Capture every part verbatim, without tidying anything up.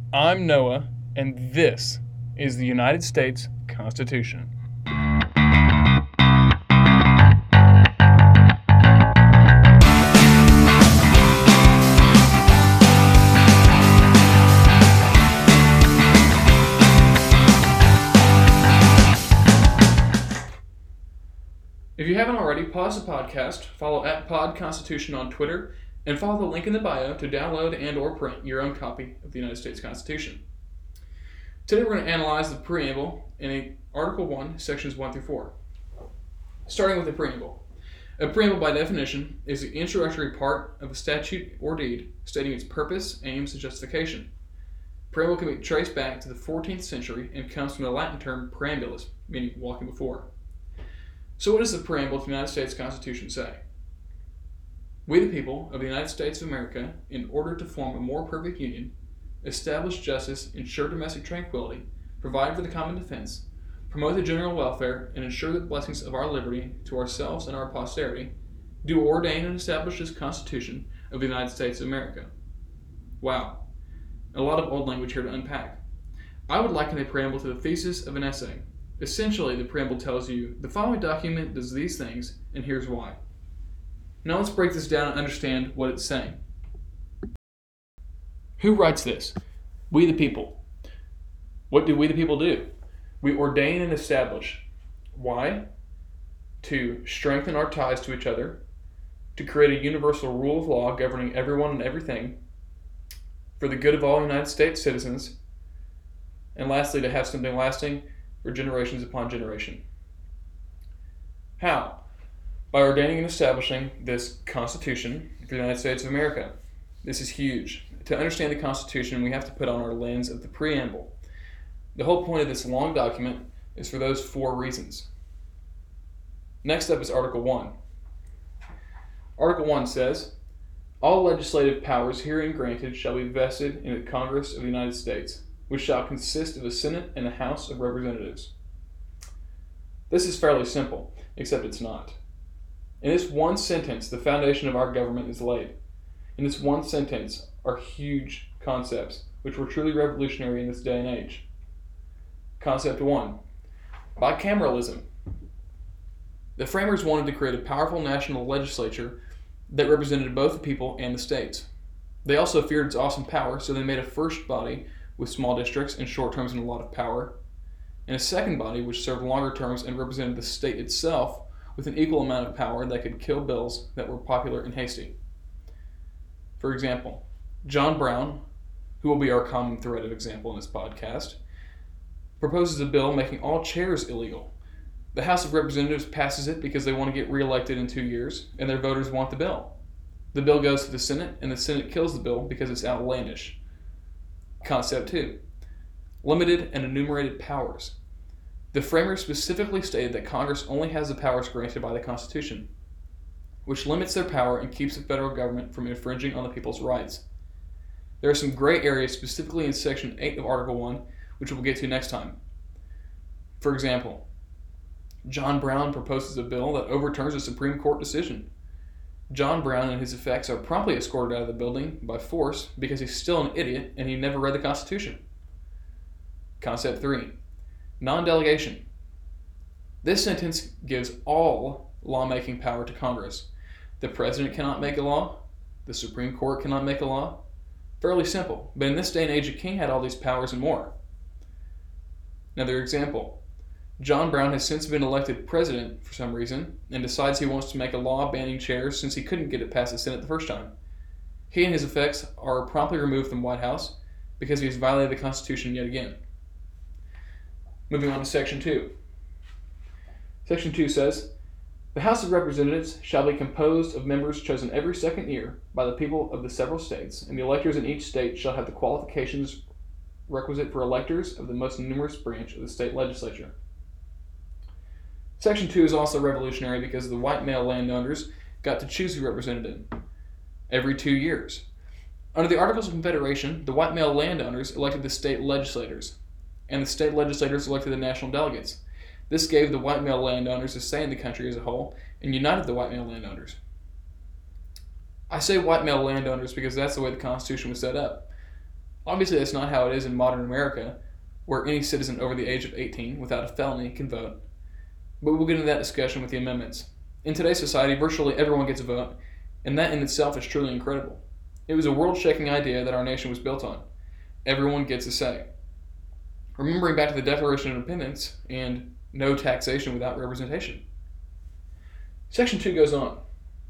I'm Noah, and this is the United States Constitution. If you haven't already, pause the podcast, follow at Pod Constitution on Twitter, and follow the link in the bio to download and or print your own copy of the United States Constitution. Today we're going to analyze the preamble in Article one, Sections one through four. Starting with the preamble. A preamble, by definition, is the introductory part of a statute or deed stating its purpose, aims, and justification. Preamble can be traced back to the fourteenth century and comes from the Latin term preambulus, meaning walking before. So what does the preamble of the United States Constitution say? We, the people of the United States of America, in order to form a more perfect union, establish justice, ensure domestic tranquility, provide for the common defense, promote the general welfare, and ensure the blessings of our liberty to ourselves and our posterity, do ordain and establish this Constitution of the United States of America. Wow, a lot of old language here to unpack. I would liken a preamble to the thesis of an essay. Essentially, the preamble tells you, the following document does these things, and here's why. Now let's break this down and understand what it's saying. Who writes this? We the people. What do we the people do? We ordain and establish. Why? To strengthen our ties to each other, to create a universal rule of law governing everyone and everything, for the good of all United States citizens, and lastly, to have something lasting for generations upon generation. How? By ordaining and establishing this Constitution for the United States of America. This is huge. To understand the Constitution, we have to put on our lens of the preamble. The whole point of this long document is for those four reasons. Next up is Article one. Article one says, all legislative powers herein granted shall be vested in the Congress of the United States, which shall consist of a Senate and a House of Representatives. This is fairly simple, except it's not. In this one sentence, the foundation of our government is laid. In this one sentence are huge concepts, which were truly revolutionary in this day and age. Concept one, bicameralism. The framers wanted to create a powerful national legislature that represented both the people and the states. They also feared its awesome power, so they made a first body with small districts and short terms and a lot of power, and a second body which served longer terms and represented the state itself with an equal amount of power that could kill bills that were popular and hasty. For example, John Brown, who will be our common thread of example in this podcast, proposes a bill making all chairs illegal. The House of Representatives passes it because they want to get reelected in two years, and their voters want the bill. The bill goes to the Senate, and the Senate kills the bill because it's outlandish. Concept two, limited and enumerated powers. The framers specifically stated that Congress only has the powers granted by the Constitution, which limits their power and keeps the federal government from infringing on the people's rights. There are some gray areas specifically in Section eight of Article one, which we'll get to next time. For example, John Brown proposes a bill that overturns a Supreme Court decision. John Brown and his effects are promptly escorted out of the building by force because he's still an idiot and he never read the Constitution. Concept three, non-delegation. This sentence gives all lawmaking power to Congress. The President cannot make a law. The Supreme Court cannot make a law. Fairly simple, but in this day and age, a king had all these powers and more. Another example. John Brown has since been elected president for some reason and decides he wants to make a law banning chairs since he couldn't get it past the Senate the first time. He and his effects are promptly removed from the White House because he has violated the Constitution yet again. Moving on to Section two. Section two says, the House of Representatives shall be composed of members chosen every second year by the people of the several states, and the electors in each state shall have the qualifications requisite for electors of the most numerous branch of the state legislature. Section two is also revolutionary because the white male landowners got to choose who represented them every two years. Under the Articles of Confederation, the white male landowners elected the state legislators, and the state legislators elected the national delegates. This gave the white male landowners a say in the country as a whole and united the white male landowners. I say white male landowners because that's the way the Constitution was set up. Obviously, that's not how it is in modern America, where any citizen over the age of eighteen without a felony can vote. But we'll get into that discussion with the amendments. In today's society, virtually everyone gets a vote, and that in itself is truly incredible. It was a world-shaking idea that our nation was built on. Everyone gets a say. Remembering back to the Declaration of Independence and no taxation without representation. Section two goes on.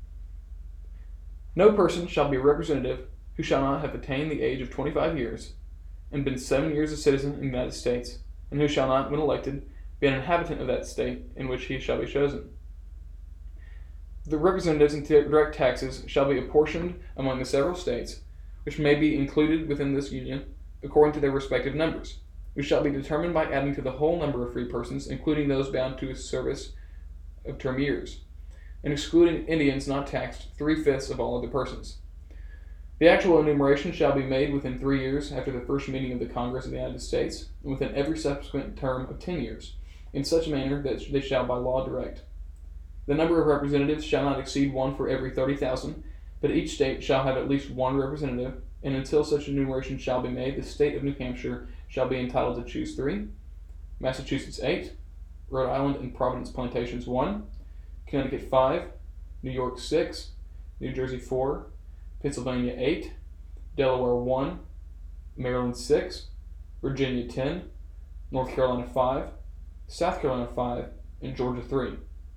No person shall be a representative who shall not have attained the age of twenty-five years and been seven years a citizen in the United States, and who shall not, when elected, be an inhabitant of that state in which he shall be chosen. The representatives and direct taxes shall be apportioned among the several states, which may be included within this union, according to their respective numbers, which shall be determined by adding to the whole number of free persons, including those bound to a service of term years, and excluding Indians not taxed, three-fifths of all other persons. The actual enumeration shall be made within three years after the first meeting of the Congress of the United States, and within every subsequent term of ten years, in such manner that they shall by law direct. The number of representatives shall not exceed one for every thirty thousand, but each state shall have at least one representative, and until such enumeration shall be made, the state of New Hampshire shall be entitled to choose three, Massachusetts eight, Rhode Island and Providence Plantations one, Connecticut five, New York six, New Jersey four, Pennsylvania eight, Delaware one, Maryland six, Virginia ten, North Carolina five, South Carolina five, and Georgia three.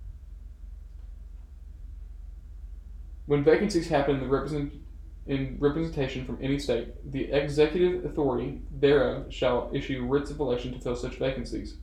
When vacancies happen in the represent, in representation from any state, the executive authority thereof shall issue writs of election to fill such vacancies.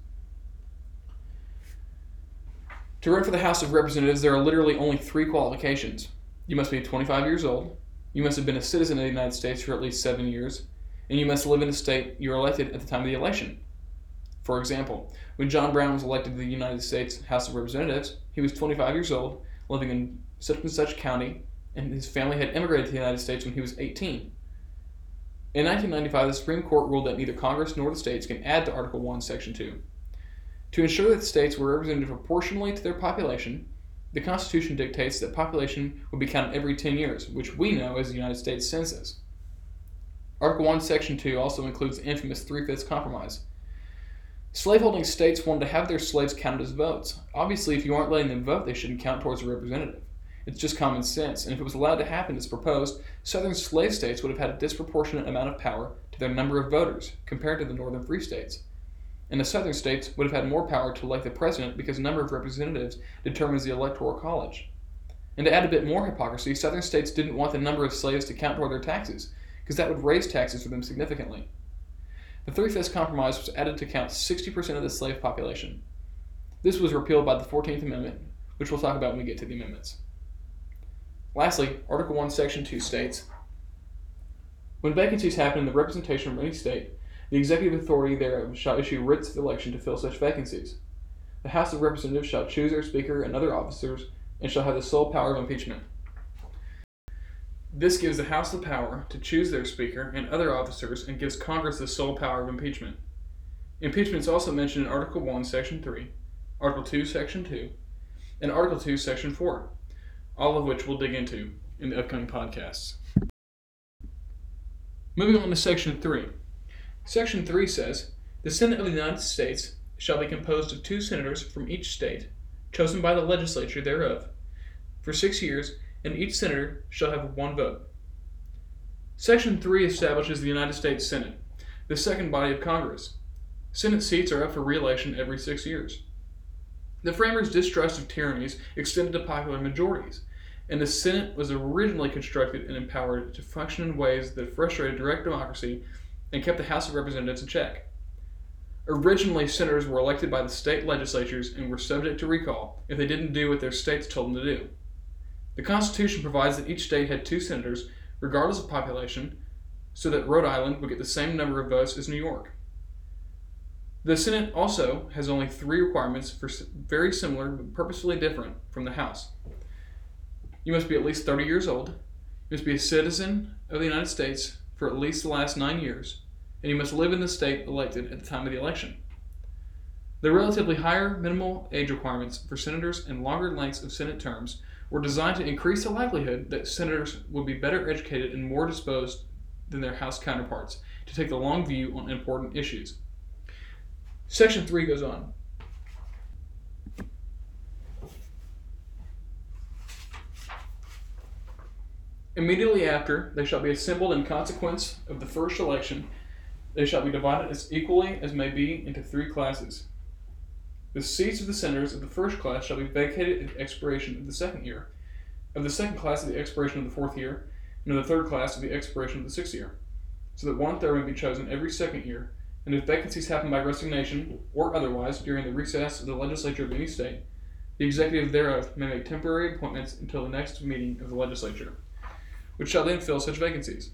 To run for the House of Representatives, there are literally only three qualifications. You must be twenty-five years old, you must have been a citizen of the United States for at least seven years, and you must live in the state you were elected at the time of the election. For example, when John Brown was elected to the United States House of Representatives, he was twenty-five years old, living in such and such county, and his family had immigrated to the United States when he was eighteen. In nineteen ninety-five, the Supreme Court ruled that neither Congress nor the states can add to Article one, Section two. To ensure that the states were represented proportionally to their population, the Constitution dictates that population would be counted every ten years, which we know as the United States Census. Article one, Section two also includes the infamous Three-Fifths Compromise. Slaveholding states wanted to have their slaves counted as votes. Obviously, if you aren't letting them vote, they shouldn't count towards a representative. It's just common sense, and if it was allowed to happen as proposed, southern slave states would have had a disproportionate amount of power to their number of voters compared to the northern free states. And the southern states would have had more power to elect the president because the number of representatives determines the electoral college. And to add a bit more hypocrisy, southern states didn't want the number of slaves to count toward their taxes, because that would raise taxes for them significantly. The Three-Fifths Compromise was added to count sixty percent of the slave population. This was repealed by the fourteenth Amendment, which we'll talk about when we get to the amendments. Lastly, Article one, Section two states, when vacancies happen in the representation of any state, the executive authority thereof shall issue writs of election to fill such vacancies. The House of Representatives shall choose their Speaker and other officers, and shall have the sole power of impeachment. This gives the House the power to choose their Speaker and other officers, and gives Congress the sole power of impeachment. Impeachment is also mentioned in Article one, Section three, Article two, Section two, and Article two, Section four, all of which we'll dig into in the upcoming podcasts. Moving on to Section three. Section three says, the Senate of the United States shall be composed of two senators from each state, chosen by the legislature thereof, for six years, and each senator shall have one vote. Section three establishes the United States Senate, the second body of Congress. Senate seats are up for re-election every six years. The framers' distrust of tyrannies extended to popular majorities, and the Senate was originally constructed and empowered to function in ways that frustrated direct democracy and kept the House of Representatives in check. Originally, senators were elected by the state legislatures and were subject to recall if they didn't do what their states told them to do. The Constitution provides that each state had two senators, regardless of population, so that Rhode Island would get the same number of votes as New York. The Senate also has only three requirements for very similar but purposefully different from the House. You must be at least thirty years old, you must be a citizen of the United States for at least the last nine years, and you must live in the state elected at the time of the election. The relatively higher minimal age requirements for senators and longer lengths of Senate terms were designed to increase the likelihood that senators would be better educated and more disposed than their House counterparts to take the long view on important issues. Section three goes on. Immediately after, they shall be assembled in consequence of the first election. They shall be divided as equally as may be into three classes. The seats of the senators of the first class shall be vacated at the expiration of the second year, of the second class at the expiration of the fourth year, and of the third class at the expiration of the sixth year, so that one third may be chosen every second year, and if vacancies happen by resignation or otherwise during the recess of the legislature of any state, the executive thereof may make temporary appointments until the next meeting of the legislature, which shall then fill such vacancies.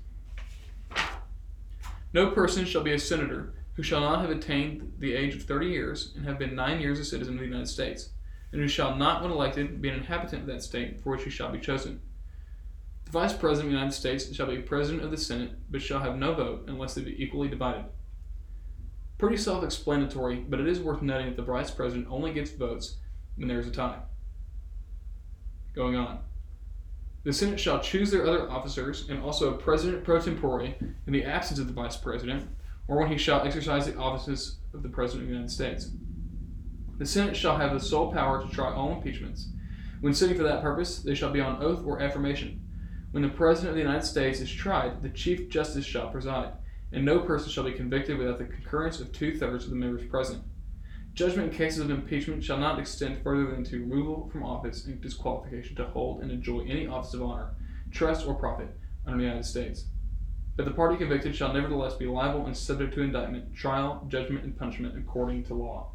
No person shall be a senator who shall not have attained the age of thirty years and have been nine years a citizen of the United States, and who shall not, when elected, be an inhabitant of that state for which he shall be chosen. The Vice President of the United States shall be President of the Senate, but shall have no vote unless they be equally divided. Pretty self-explanatory, but it is worth noting that the Vice President only gets votes when there is a tie. Going on. The Senate shall choose their other officers, and also a President pro tempore in the absence of the Vice President, or when he shall exercise the offices of the President of the United States. The Senate shall have the sole power to try all impeachments. When sitting for that purpose, they shall be on oath or affirmation. When the President of the United States is tried, the Chief Justice shall preside, and no person shall be convicted without the concurrence of two-thirds of the members present. Judgment in cases of impeachment shall not extend further than to removal from office and disqualification to hold and enjoy any office of honor, trust, or profit under the United States. But the party convicted shall nevertheless be liable and subject to indictment, trial, judgment, and punishment according to law.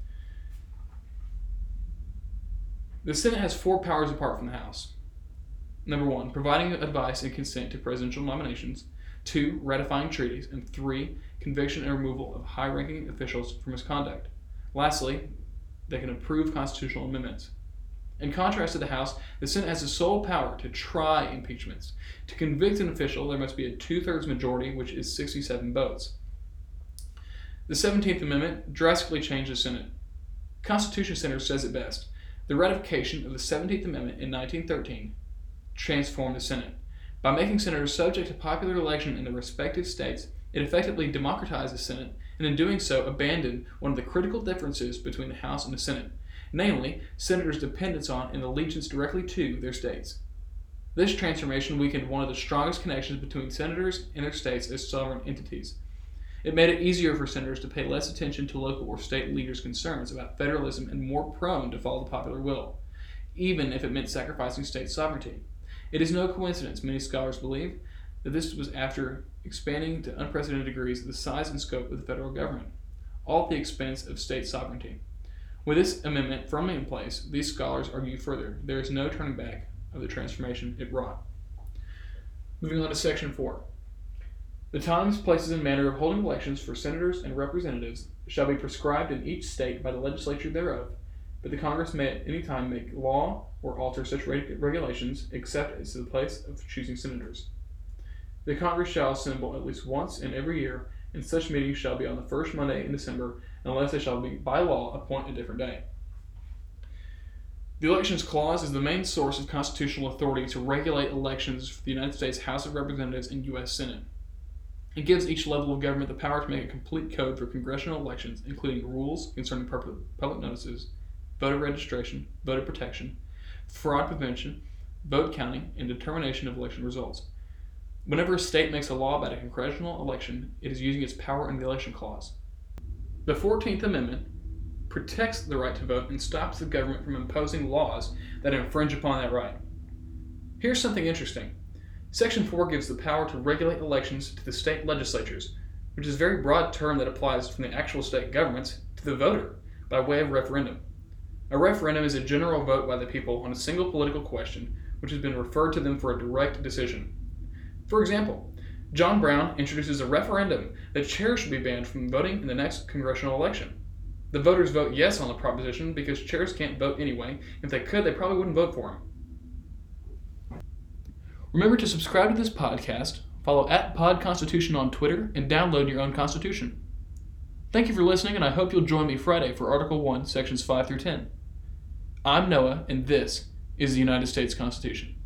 The Senate has four powers apart from the House. Number one, providing advice and consent to presidential nominations. Two, ratifying treaties. And three, conviction and removal of high-ranking officials for misconduct. Lastly, they can approve constitutional amendments. In contrast to the House, the Senate has the sole power to try impeachments. To convict an official, there must be a two-thirds majority, which is sixty-seven votes. The seventeenth Amendment drastically changed the Senate. Constitution Center says it best. The ratification of the seventeenth Amendment in nineteen thirteen transformed the Senate. By making senators subject to popular election in their respective states, it effectively democratized the Senate, and in doing so abandoned one of the critical differences between the House and the Senate, namely, senators' dependence on and allegiance directly to their states. This transformation weakened one of the strongest connections between senators and their states as sovereign entities. It made it easier for senators to pay less attention to local or state leaders' concerns about federalism and more prone to follow the popular will, even if it meant sacrificing state sovereignty. It is no coincidence, many scholars believe, that this was after expanding to unprecedented degrees the size and scope of the federal government, all at the expense of state sovereignty. With this amendment firmly in place, these scholars argue further, there is no turning back of the transformation it wrought. Moving on to section four. The times, places, and manner of holding elections for senators and representatives shall be prescribed in each state by the legislature thereof, but the Congress may at any time make law or alter such reg- regulations except as to the place of choosing senators. The Congress shall assemble at least once in every year, and such meetings shall be on the first Monday in December, unless they shall be by law appoint a different day. The Elections Clause is the main source of constitutional authority to regulate elections for the United States House of Representatives and U S Senate. It gives each level of government the power to make a complete code for congressional elections, including rules concerning public notices, voter registration, voter protection, fraud prevention, vote counting, and determination of election results. Whenever a state makes a law about a congressional election, it is using its power in the Election Clause. The fourteenth Amendment protects the right to vote and stops the government from imposing laws that infringe upon that right. Here's something interesting. Section four gives the power to regulate elections to the state legislatures, which is a very broad term that applies from the actual state governments to the voter by way of referendum. A referendum is a general vote by the people on a single political question which has been referred to them for a direct decision. For example, John Brown introduces a referendum that chairs should be banned from voting in the next congressional election. The voters vote yes on the proposition because chairs can't vote anyway. If they could, they probably wouldn't vote for him. Remember to subscribe to this podcast, follow at PodConstitution on Twitter, and download your own Constitution. Thank you for listening, and I hope you'll join me Friday for Article one, Sections five through ten. I'm Noah, and this is the United States Constitution.